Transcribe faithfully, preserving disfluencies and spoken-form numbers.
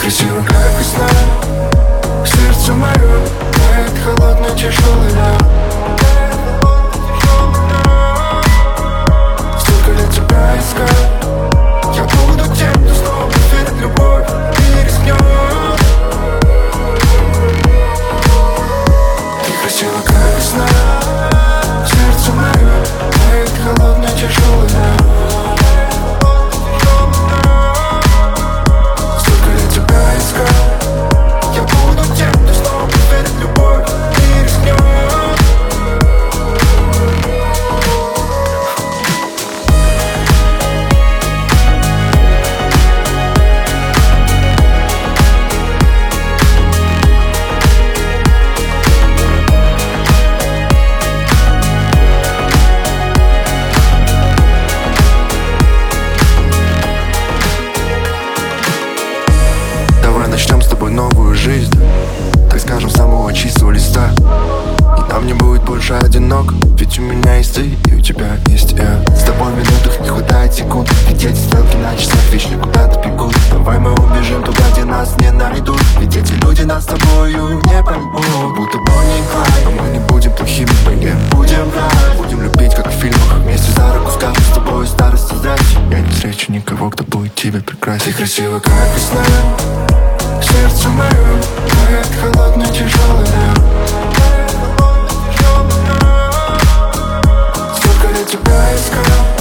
красива, как весна. Сердце мое тает холодный тяжелый лед. Столько лет тебя искал, я буду тем, кто снова верит в любовь и рискнет. Ты красива, как весна. Сердце мое тает холодный тяжелый лед. Столько лет тебя искал, я буду тем, кто снова верит в любовь и рискнет. Начнем с тобой новую жизнь, так скажем, с самого чистого листа. И нам не будет больше одинок, ведь у меня есть ты, и у тебя есть я. С тобой в минутах не хватает секунд, ведь эти стрелки на часах вечно куда-то бегут. Давай мы убежим туда, где нас не найдут, ведь эти люди нас с тобою не поймут. Будто Бонни и Клайд, но мы не будем плохими, мы будем рай. Будем любить, как в фильмах, вместе за руку скажем с тобой старость и здрасте. Я не встречу никого, кто будет тебе прекрасен. Ты красива, как весна. Сердце мое тает холодный тяжелый лед. Столько лет тебя искал,